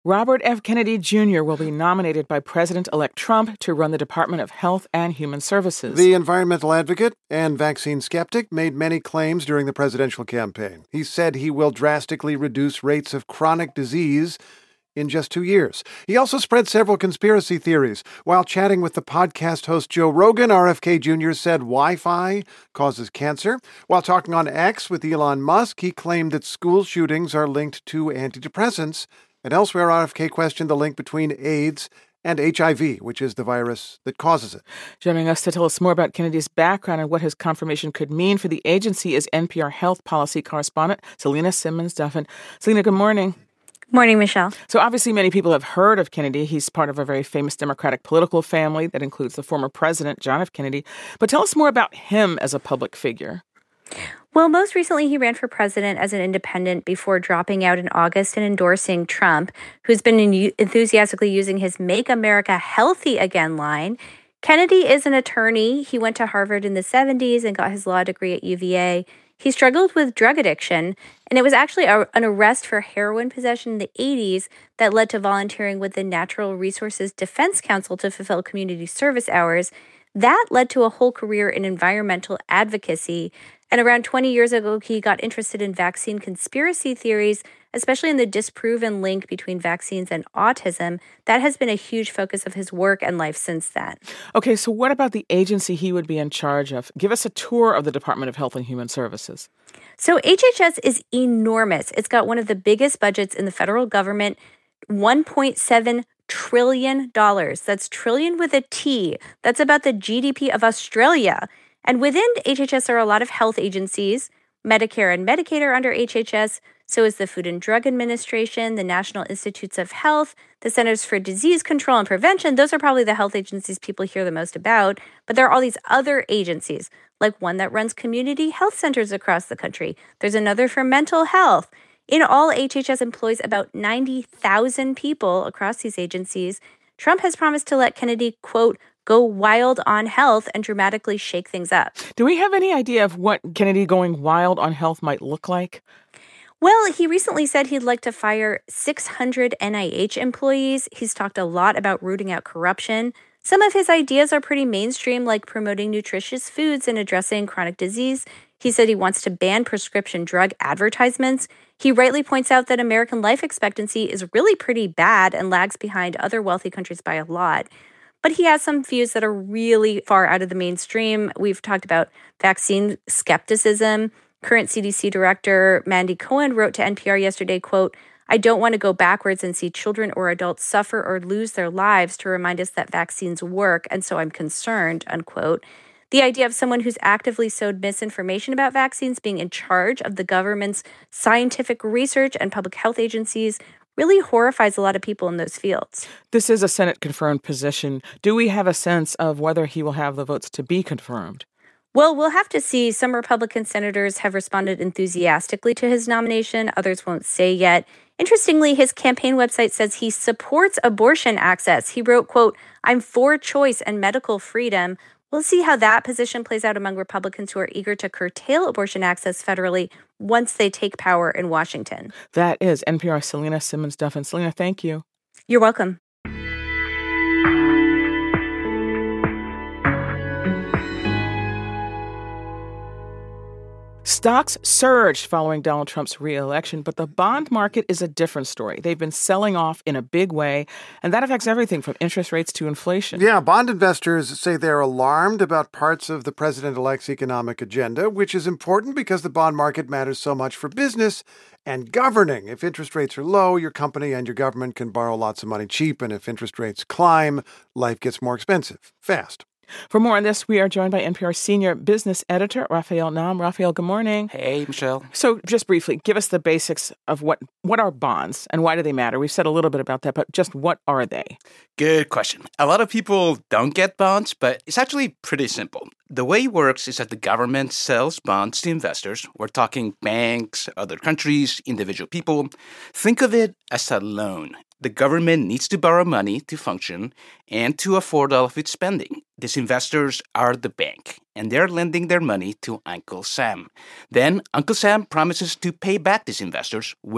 Robert F. Kennedy Jr. will be nominated by President-elect Trump to run the Department of Health and Human Services. The environmental advocate and vaccine skeptic made many claims during the presidential campaign. He said he will drastically reduce rates of chronic disease in just 2 years. He also spread several conspiracy theories. While chatting with the podcast host Joe Rogan, RFK Jr. said Wi-Fi causes cancer. While talking on X with Elon Musk, he claimed that school shootings are linked to antidepressants. And elsewhere, RFK questioned the link between AIDS and HIV, which is the virus that causes it. Joining us to tell us more about Kennedy's background and what his confirmation could mean for the agency is NPR health policy correspondent Selena Simmons-Duffin. Selena, good morning. Morning, Michelle. So obviously many people have heard of Kennedy. He's part of a very famous Democratic political family that includes the former president, John F. Kennedy. But tell us more about him as a public figure. Well, most recently, he ran for president as an independent before dropping out in August and endorsing Trump, who's been enthusiastically using his Make America Healthy Again line. Kennedy is an attorney. He went to Harvard in the 70s and got his law degree at UVA. He struggled with drug addiction, and it was actually an arrest for heroin possession in the 80s that led to volunteering with the Natural Resources Defense Council to fulfill community service hours. That led to a whole career in environmental advocacy. And around 20 years ago, he got interested in vaccine conspiracy theories, especially in the disproven link between vaccines and autism. That has been a huge focus of his work and life since then. Okay, so what about the agency he would be in charge of? Give us a tour of the Department of Health and Human Services. So HHS is enormous. It's got one of the biggest budgets in the federal government, $1.7 trillion. That's trillion with a T. That's about the GDP of Australia. And within HHS are a lot of health agencies. Medicare and Medicaid are under HHS. So is the Food and Drug Administration, the National Institutes of Health, the Centers for Disease Control and Prevention. Those are probably the health agencies people hear the most about. But there are all these other agencies, like one that runs community health centers across the country. There's another for mental health. In all, HHS employs about 90,000 people across these agencies. Trump has promised to let Kennedy, quote, go wild on health and dramatically shake things up. Do we have any idea of what Kennedy going wild on health might look like? Well, he recently said he'd like to fire 600 NIH employees. He's talked a lot about rooting out corruption. Some of his ideas are pretty mainstream, like promoting nutritious foods and addressing chronic disease. He said he wants to ban prescription drug advertisements. He rightly points out that American life expectancy is really pretty bad and lags behind other wealthy countries by a lot. But he has some views that are really far out of the mainstream. We've talked about vaccine skepticism. Current CDC Director Mandy Cohen wrote to NPR yesterday, quote, I don't want to go backwards and see children or adults suffer or lose their lives to remind us that vaccines work, and so I'm concerned, unquote. The idea of someone who's actively sowed misinformation about vaccines being in charge of the government's scientific research and public health agencies really horrifies a lot of people in those fields. This is a Senate-confirmed position. Do we have a sense of whether he will have the votes to be confirmed? Well, we'll have to see. Some Republican senators have responded enthusiastically to his nomination. Others won't say yet. Interestingly, his campaign website says he supports abortion access. He wrote, quote, I'm for choice and medical freedom. We'll see how that position plays out among Republicans who are eager to curtail abortion access federally once they take power in Washington. That is NPR's Selena Simmons-Duffin. Selena, thank you. You're welcome. Stocks surged following Donald Trump's re-election, but the bond market is a different story. They've been selling off in a big way, and that affects everything from interest rates to inflation. Yeah, bond investors say they're alarmed about parts of the president-elect's economic agenda, which is important because the bond market matters so much for business and governing. If interest rates are low, your company and your government can borrow lots of money cheap, and if interest rates climb, life gets more expensive, fast. For more on this, we are joined by NPR senior business editor Raphael Nahm. Raphael, good morning. Hey, Michelle. So just briefly, give us the basics of what are bonds and why do they matter? We've said a little bit about that, but just what are they? Good question. A lot of people don't get bonds, but it's actually pretty simple. The way it works is that the government sells bonds to investors. We're talking banks, other countries, individual people. Think of it as a loan. The government needs to borrow money to function and to afford all of its spending. These investors are the bank, and they're lending their money to Uncle Sam. Then Uncle Sam promises to pay back these investors with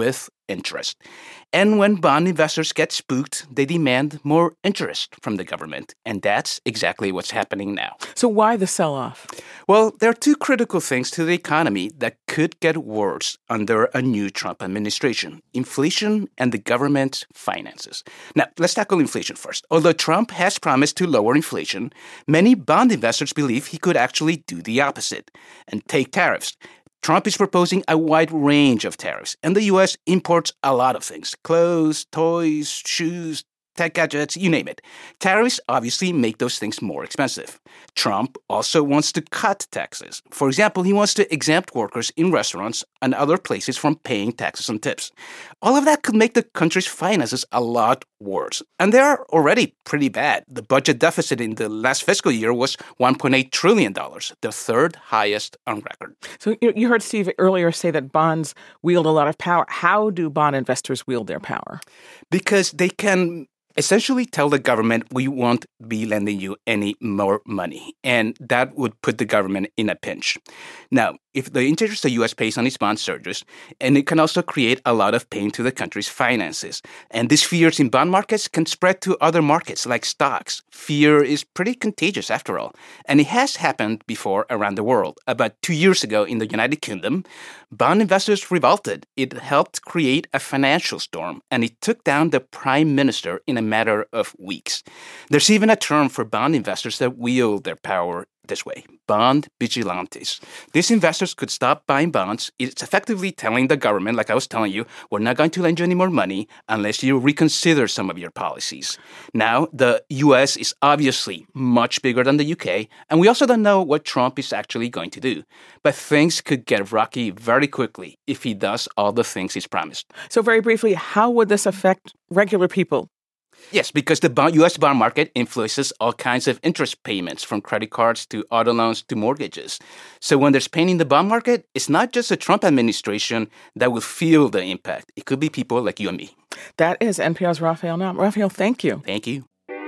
interest. And when bond investors get spooked, they demand more interest from the government. And that's exactly what's happening now. So why the sell-off? Well, there are two critical things to the economy that could get worse under a new Trump administration: inflation and the government's finances. Now, let's tackle inflation first. Although Trump has promised to lower inflation, many bond investors believe he could actually do the opposite and take tariffs. Trump is proposing a wide range of tariffs, and the U.S. imports a lot of things: clothes, toys, shoes, tech gadgets, you name it. Tariffs obviously make those things more expensive. Trump also wants to cut taxes. For example, he wants to exempt workers in restaurants and other places from paying taxes and tips. All of that could make the country's finances a lot worse. And they are already pretty bad. The budget deficit in the last fiscal year was $1.8 trillion, the third highest on record. So you heard Steve earlier say that bonds wield a lot of power. How do bond investors wield their power? Because they can essentially tell the government, we won't be lending you any more money. And that would put the government in a pinch. Now, if the interest the U.S. pays on its bonds surges, and it can also create a lot of pain to the country's finances. And these fears in bond markets can spread to other markets like stocks. Fear is pretty contagious after all. And it has happened before around the world. About 2 years ago in the United Kingdom, bond investors revolted. It helped create a financial storm, and it took down the prime minister in a matter of weeks. There's even a term for bond investors that wield their power this way: bond vigilantes. These investors could stop buying bonds. It's effectively telling the government, like I was telling you, we're not going to lend you any more money unless you reconsider some of your policies. Now, the U.S. is obviously much bigger than the U.K., and we also don't know what Trump is actually going to do. But things could get rocky very quickly if he does all the things he's promised. So very briefly, how would this affect regular people? Yes, because the U.S. bond market influences all kinds of interest payments, from credit cards to auto loans to mortgages. So when there's pain in the bond market, it's not just the Trump administration that will feel the impact. It could be people like you and me. That is NPR's Raphael Naum. Raphael, thank you. Thank you.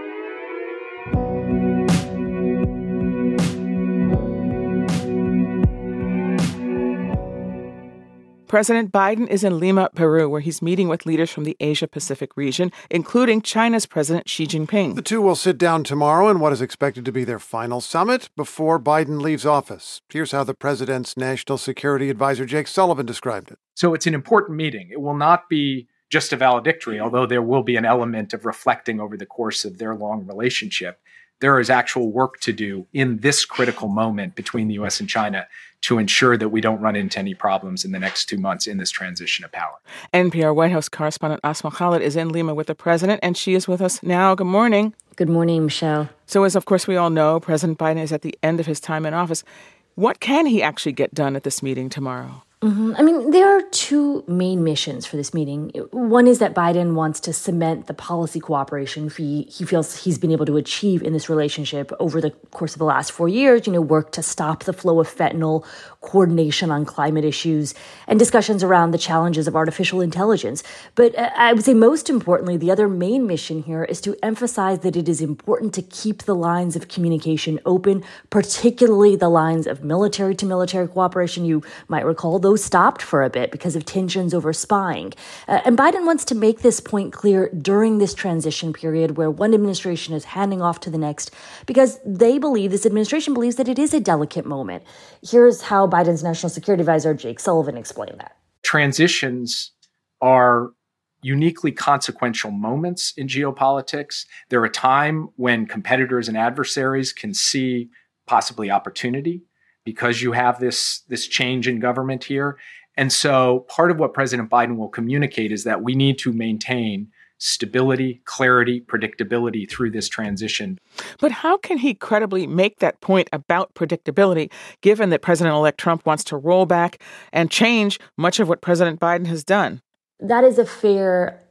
President Biden is in Lima, Peru, where he's meeting with leaders from the Asia-Pacific region, including China's President Xi Jinping. The two will sit down tomorrow in what is expected to be their final summit before Biden leaves office. Here's how the president's national security advisor, Jake Sullivan, described it. So it's an important meeting. It will not be just a valedictory, although there will be an element of reflecting over the course of their long relationship. There is actual work to do in this critical moment between the U.S. and China to ensure that we don't run into any problems in the next 2 months in this transition of power. NPR White House correspondent Asma Khalid is in Lima with the president, and she is with us now. Good morning. Good morning, Michelle. So as, of course, we all know, President Biden is at the end of his time in office. What can he actually get done at this meeting tomorrow? I mean, there are two main missions for this meeting. One is that Biden wants to cement the policy cooperation he feels he's been able to achieve in this relationship over the course of the last 4 years, work to stop the flow of fentanyl, coordination on climate issues, and discussions around the challenges of artificial intelligence. But I would say most importantly, the other main mission here is to emphasize that it is important to keep the lines of communication open, particularly the lines of military-to-military cooperation. You might recall those stopped for a bit because of tensions over spying. And Biden wants to make this point clear during this transition period where one administration is handing off to the next, because this administration believes that it is a delicate moment. Here's how Biden's national security advisor, Jake Sullivan, explained that. Transitions are uniquely consequential moments in geopolitics. They're a time when competitors and adversaries can see possibly opportunity, because you have this change in government here. And so part of what President Biden will communicate is that we need to maintain stability, clarity, predictability through this transition. But how can he credibly make that point about predictability, given that President-elect Trump wants to roll back and change much of what President Biden has done? That is a fair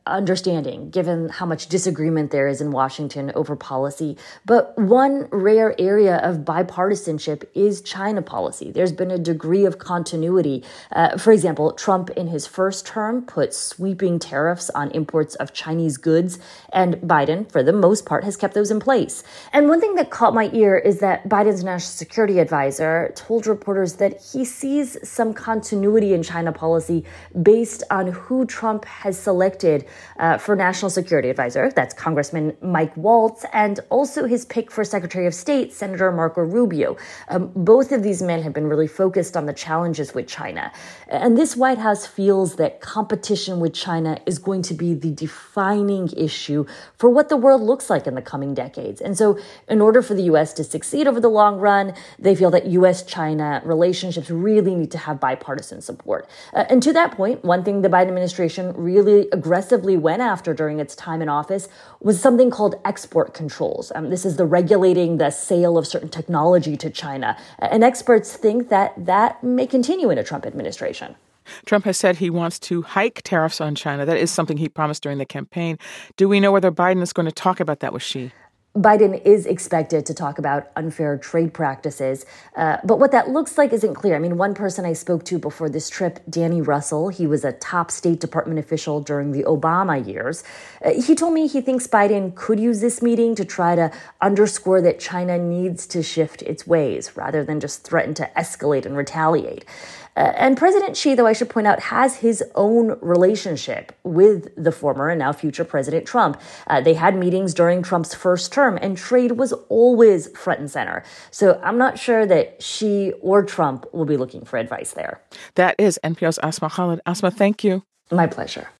understanding, given how much disagreement there is in Washington over policy. But one rare area of bipartisanship is China policy. There's been a degree of continuity. For example, Trump in his first term put sweeping tariffs on imports of Chinese goods, and Biden, for the most part, has kept those in place. And one thing that caught my ear is that Biden's national security advisor told reporters that he sees some continuity in China policy based on who Trump has selected for national security advisor. That's Congressman Mike Waltz, and also his pick for Secretary of State, Senator Marco Rubio. Both of these men have been really focused on the challenges with China. And this White House feels that competition with China is going to be the defining issue for what the world looks like in the coming decades. And so in order for the U.S. to succeed over the long run, they feel that U.S.-China relationships really need to have bipartisan support. And to that point, one thing the Biden administration really aggressively went after during its time in office was something called export controls. This is the regulating the sale of certain technology to China. And experts think that that may continue in a Trump administration. Trump has said he wants to hike tariffs on China. That is something he promised during the campaign. Do we know whether Biden is going to talk about that with Xi? Biden is expected to talk about unfair trade practices, but what that looks like isn't clear. I mean, one person I spoke to before this trip, Danny Russell, he was a top State Department official during the Obama years. He told me he thinks Biden could use this meeting to try to underscore that China needs to shift its ways rather than just threaten to escalate and retaliate. And President Xi, though I should point out, has his own relationship with the former and now future President Trump. They had meetings during Trump's first term, and trade was always front and center. So I'm not sure that Xi or Trump will be looking for advice there. That is NPR's Asma Khalid. Asma, thank you. My pleasure.